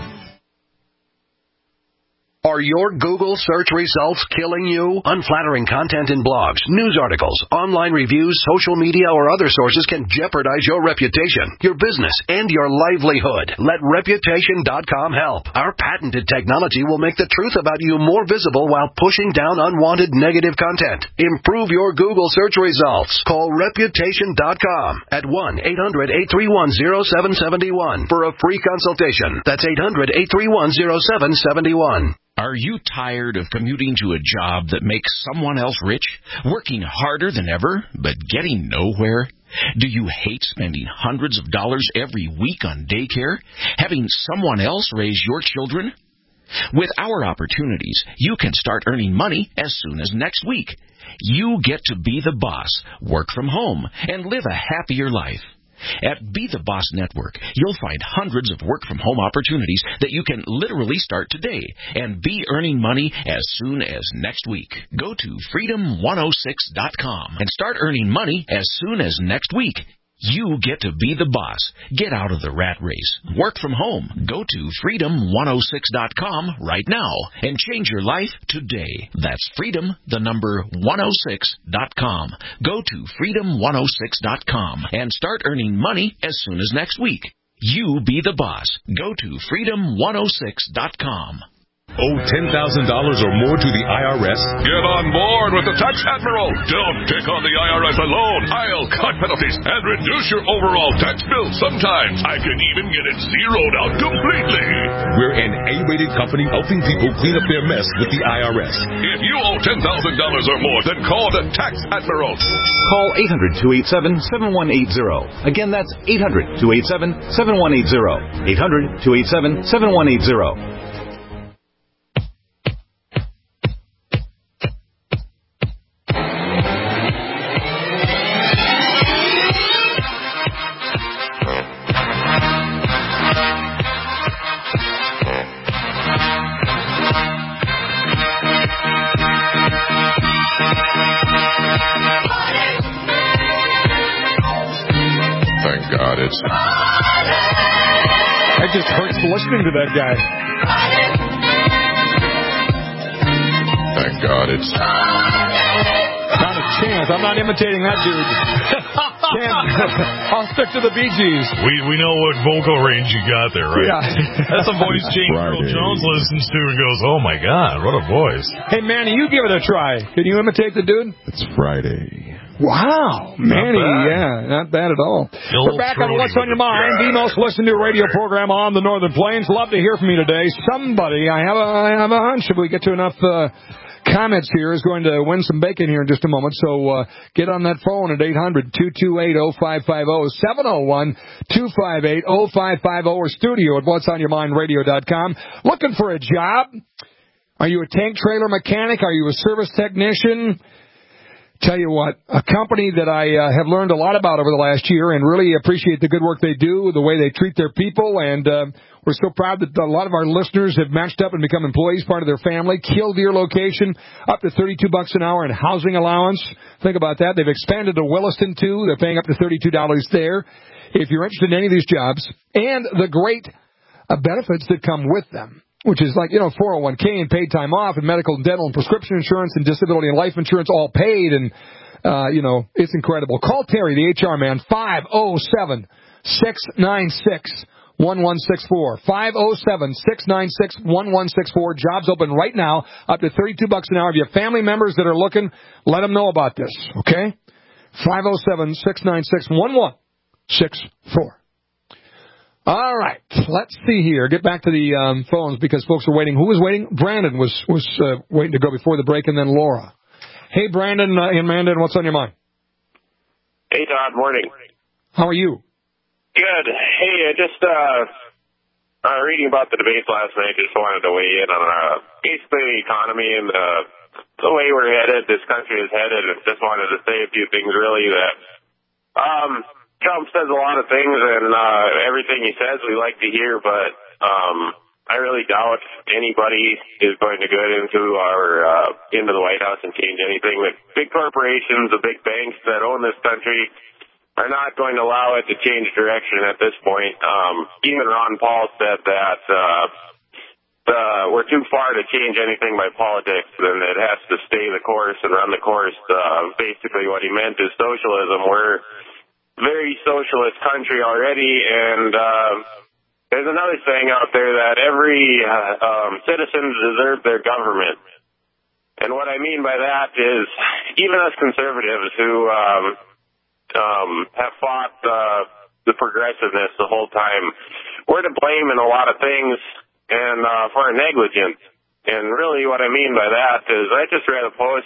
Are your Google search results killing you? Unflattering content in blogs, news articles, online reviews, social media, or other sources can jeopardize your reputation, your business, and your livelihood. Let Reputation dot com help. Our patented technology will make the truth about you more visible while pushing down unwanted negative content. Improve your Google search results. Call Reputation dot com at one eight hundred, eight three one, zero seven seven one for a free consultation. That's eight hundred, eight three one, zero seven seven one. Are you tired of commuting to a job that makes someone else rich, working harder than ever, but getting nowhere? Do you hate spending hundreds of dollars every week on daycare, having someone else raise your children? With our opportunities, you can start earning money as soon as next week. You get to be the boss, work from home, and live a happier life. At Be the Boss Network, you'll find hundreds of work-from-home opportunities that you can literally start today and be earning money as soon as next week. Go to freedom one oh six dot com and start earning money as soon as next week. You get to be the boss. Get out of the rat race. Work from home. Go to freedom one oh six dot com right now and change your life today. That's freedom, the number one oh six dot com. Go to freedom one oh six dot com and start earning money as soon as next week. You be the boss. Go to freedom one oh six dot com. Owe ten thousand dollars or more to the I R S? Get on board with the Tax Admiral. Don't take on the I R S alone. I'll cut penalties and reduce your overall tax bill. Sometimes I can even get it zeroed out completely. We're an A-rated company helping people clean up their mess with the I R S. If you owe ten thousand dollars or more, then call the Tax Admiral. Call eight hundred, two eight seven, seven one eight zero. Again, that's eight hundred, two eight seven, seven one eight zero. eight hundred, two eight seven, seven one eight zero. It just hurts listening to that guy. Thank God it's... Not a chance. I'm not imitating that dude. I'll stick to the Bee Gees. We we know what vocal range you got there, right? Yeah. That's a voice James Earl Jones listens to and goes, oh, my God, what a voice. Hey, Manny, you give it a try. Can you imitate the dude? It's Friday. Wow, Manny, yeah, not bad at all. We're back on What's on Your Mind, the most listened to radio program on the Northern Plains. Love to hear from you today. Somebody, I have a, I have a hunch, if we get to enough uh, comments here, is going to win some bacon here in just a moment. So uh, get on that phone at eight hundred, two two eight, oh five five oh, seven oh one, two five eight, oh five five oh, or studio at what's on your mind radio dot com. Looking for a job? Are you a tank trailer mechanic? Are you a service technician? Tell you what, a company that I uh, have learned a lot about over the last year and really appreciate the good work they do, the way they treat their people, and uh, we're so proud that a lot of our listeners have matched up and become employees, part of their family. Killdeer location, up to thirty-two bucks an hour in housing allowance. Think about that. They've expanded to Williston, too. They're paying up to thirty-two dollars there. If you're interested in any of these jobs, and the great uh, benefits that come with them, which is like, you know, four oh one k and paid time off and medical and dental and prescription insurance and disability and life insurance all paid. And, uh, you know, it's incredible. Call Terry, the H R man, five oh seven, six nine six, one one six four. five oh seven, six nine six, one one six four. Jobs open right now, up to thirty-two bucks an hour. If you have family members that are looking, let them know about this, okay? five oh seven, six nine six, one one six four. All right, let's see here. Get back to the um, phones because folks are waiting. Who was waiting? Brandon was was uh, waiting to go before the break, and then Laura. Hey, Brandon uh, in Mandan, what's on your mind? Hey, Todd. Morning. How are you? Good. Hey, I just uh, uh, reading about the debates last night. Just wanted to weigh in on uh, basically the economy and uh, the way we're headed. This country is headed, and just wanted to say a few things really that. Um, Trump says a lot of things, and uh, everything he says we like to hear, but um, I really doubt anybody is going to go into our uh, into the White House and change anything. The big corporations, the big banks that own this country are not going to allow it to change direction at this point. Um, even Ron Paul said that uh, uh, we're too far to change anything by politics, and it has to stay the course and run the course. Uh, basically what he meant is socialism. We're very socialist country already, and uh, there's another saying out there that every uh, um, citizen deserves their government. And what I mean by that is even us conservatives who um, um, have fought uh, the progressiveness the whole time, we're to blame in a lot of things and uh, for our negligence. And really what I mean by that is I just read a post.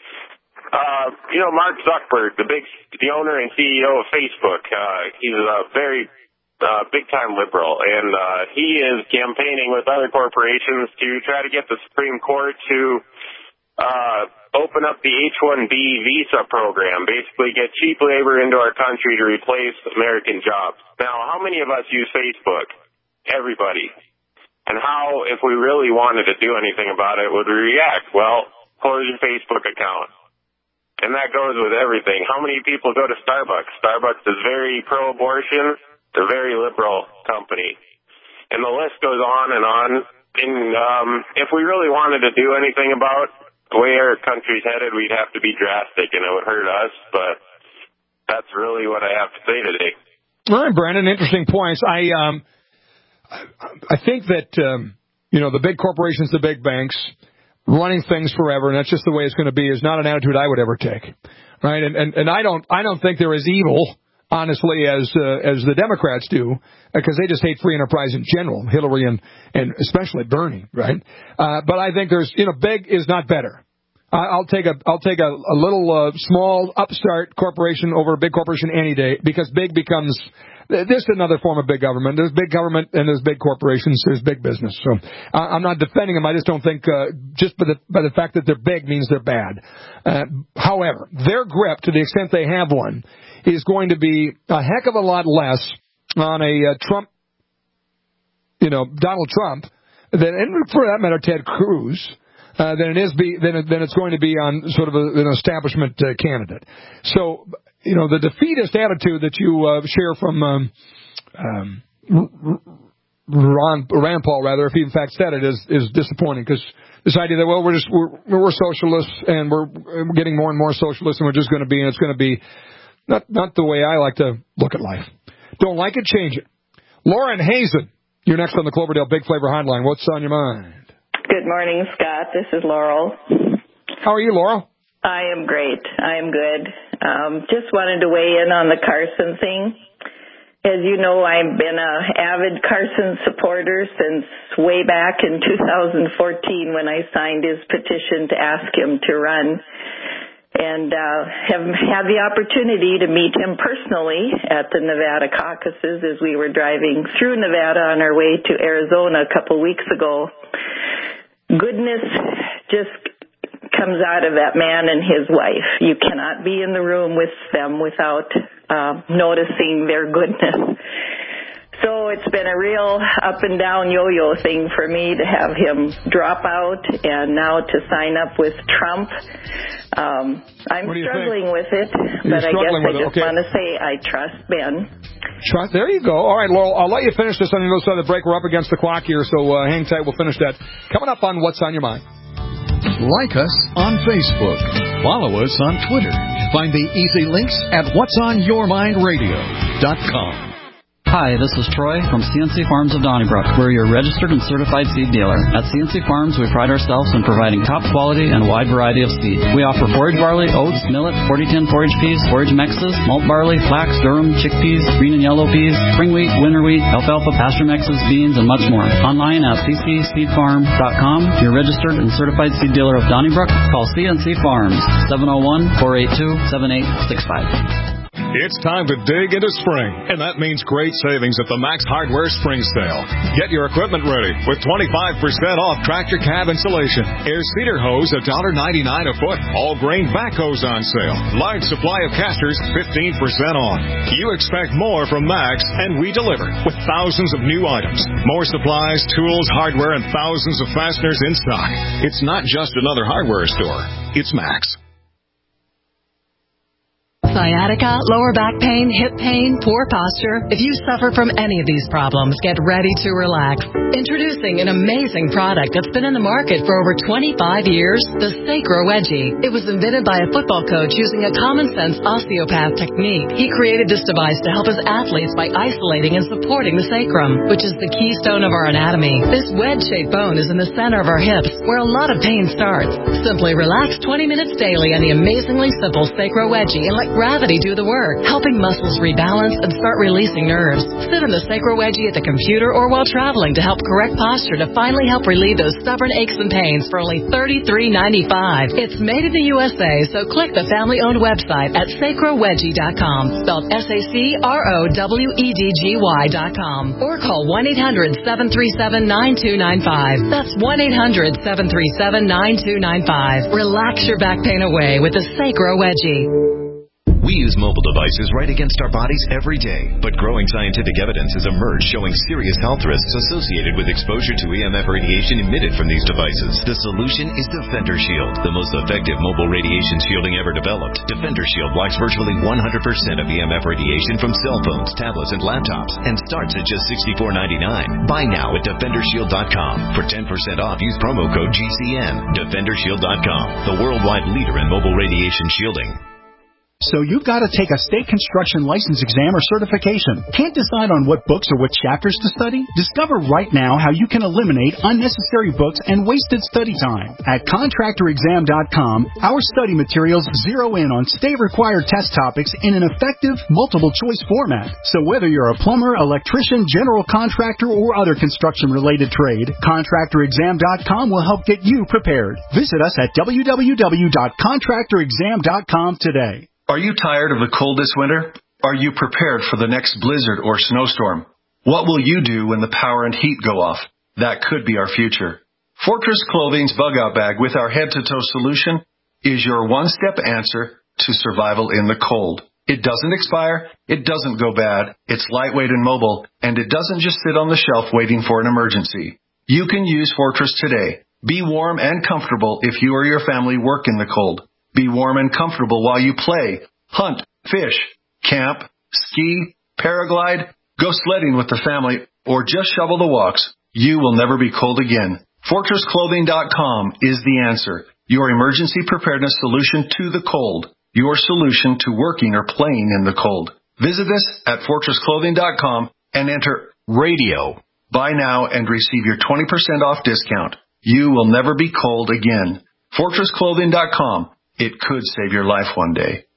Uh, you know, Mark Zuckerberg, the big, the owner and C E O of Facebook, uh, he's a very, uh, big-time liberal, and, uh, he is campaigning with other corporations to try to get the Supreme Court to, uh, open up the H one B visa program, basically get cheap labor into our country to replace American jobs. Now, how many of us use Facebook? Everybody. And how, if we really wanted to do anything about it, would we react? Well, close your Facebook account. And that goes with everything. How many people go to Starbucks? Starbucks is very pro-abortion. They're a very liberal company. And the list goes on and on. And um, if we really wanted to do anything about the way our country's headed, we'd have to be drastic, and it would hurt us. But that's really what I have to say today. All right, Brandon, interesting points. I um, I think that, um, you know, the big corporations, the big banks, running things forever, and that's just the way it's going to be, is not an attitude I would ever take, right? And and, and I don't I don't think they're as evil, honestly, as uh, as the Democrats do, because they just hate free enterprise in general, Hillary and and especially Bernie, right? Uh, but I think there's, you know, big is not better. I, I'll take a I'll take a, a little uh, small upstart corporation over a big corporation any day, because big becomes. There's another form of big government. There's big government and there's big corporations. There's big business. So I'm not defending them. I just don't think uh, just by the, by the fact that they're big means they're bad. Uh, however, their grip, to the extent they have one, is going to be a heck of a lot less on a uh, Trump, you know, Donald Trump, than, and for that matter, Ted Cruz, uh, than it is be than, it, than it's going to be on sort of a, an establishment uh, candidate. So. You know, the defeatist attitude that you uh, share from um, um, Ron, Rand Paul, rather, if he in fact said it, is is disappointing, because this idea that, well, we're just we're, we're socialists and we're, we're getting more and more socialist and we're just going to be, and it's going to be not not the way I like to look at life. Don't like it, change it. Lauren Hazen, you're next on the Cloverdale Big Flavor Hotline. What's on your mind? Good morning, Scott. This is Laurel. How are you, Laurel? I am great. I am good. Um, just wanted to weigh in on the Carson thing. As you know, I've been an avid Carson supporter since way back in two thousand fourteen when I signed his petition to ask him to run, and uh, have had the opportunity to meet him personally at the Nevada caucuses as we were driving through Nevada on our way to Arizona a couple weeks ago. goodness just comes out of that man and his wife. You cannot be in the room with them without uh, noticing their goodness. So it's been a real up and down yo-yo thing for me to have him drop out and now to sign up with Trump. Um, I'm struggling think? with it, You're but I guess I just okay. want to say I trust Ben. Trust, there you go. All right, Laurel, I'll let you finish this on the other side of the break. We're up against the clock here, so uh, hang tight. We'll finish that. Coming up on What's on Your Mind. Like us on Facebook. Follow us on Twitter. Find the easy links at whats on your mind radio dot com. Hi, this is Troy from C N C Farms of Donnybrook. We're your registered and certified seed dealer. At C N C Farms, we pride ourselves in providing top quality and wide variety of seed. We offer forage barley, oats, millet, forty ten forage peas, forage mixes, malt barley, flax, durum, chickpeas, green and yellow peas, spring wheat, winter wheat, alfalfa, pasture mixes, beans, and much more. Online at c c seed farm dot com. Your registered and certified seed dealer of Donnybrook. Call C N C Farms, seven oh one, four eight two, seven eight six five. It's time to dig into spring, and that means great savings at the Max Hardware Spring Sale. Get your equipment ready with twenty-five percent off tractor cab insulation. Air seeder hose, one dollar ninety-nine a foot. All grain backhoes on sale. Large supply of casters, fifteen percent off. You expect more from Max, and we deliver with thousands of new items. More supplies, tools, hardware, and thousands of fasteners in stock. It's not just another hardware store. It's Max. Sciatica, lower back pain, hip pain, poor posture. If you suffer from any of these problems, get ready to relax. Introducing an amazing product that's been in the market for over twenty-five years, the Sacro Wedgie. It was invented by a football coach using a common-sense osteopath technique. He created this device to help his athletes by isolating and supporting the sacrum, which is the keystone of our anatomy. This wedge-shaped bone is in the center of our hips, where a lot of pain starts. Simply relax twenty minutes daily on the amazingly simple Sacro Wedgie and let gravity do the work, helping muscles rebalance and start releasing nerves. Sit in the Sacro Wedgie at the computer or while traveling to help correct posture to finally help relieve those stubborn aches and pains for only thirty-three ninety-five. It's made in the U S A, so click the family-owned website at sacro wedgie dot com, spelled S A C R O W E D G Y dot com, or call one eight hundred seven three seven nine two nine five. That's one eight hundred seven three seven nine two nine five. Relax your back pain away with the Sacro Wedgie. We use mobile devices right against our bodies every day, but growing scientific evidence has emerged showing serious health risks associated with exposure to E M F radiation emitted from these devices. The solution is Defender Shield, the most effective mobile radiation shielding ever developed. Defender Shield blocks virtually one hundred percent of E M F radiation from cell phones, tablets, and laptops, and starts at just sixty-four ninety-nine. Buy now at defender shield dot com. For ten percent off, use promo code G C N. defender shield dot com, the worldwide leader in mobile radiation shielding. So you've got to take a state construction license exam or certification. Can't decide on what books or what chapters to study? Discover right now how you can eliminate unnecessary books and wasted study time. At contractor exam dot com, our study materials zero in on state-required test topics in an effective, multiple-choice format. So whether you're a plumber, electrician, general contractor, or other construction-related trade, contractor exam dot com will help get you prepared. Visit us at w w w dot contractor exam dot com today. Are you tired of the cold this winter? Are you prepared for the next blizzard or snowstorm? What will you do when the power and heat go off? That could be our future. Fortress Clothing's Bug Out Bag with our head-to-toe solution is your one-step answer to survival in the cold. It doesn't expire, it doesn't go bad, it's lightweight and mobile, and it doesn't just sit on the shelf waiting for an emergency. You can use Fortress today. Be warm and comfortable if you or your family work in the cold. Be warm and comfortable while you play, hunt, fish, camp, ski, paraglide, go sledding with the family, or just shovel the walks. You will never be cold again. fortress clothing dot com is the answer. Your emergency preparedness solution to the cold. Your solution to working or playing in the cold. Visit us at fortress clothing dot com and enter radio. Buy now and receive your twenty percent off discount. You will never be cold again. fortress clothing dot com. It could save your life one day.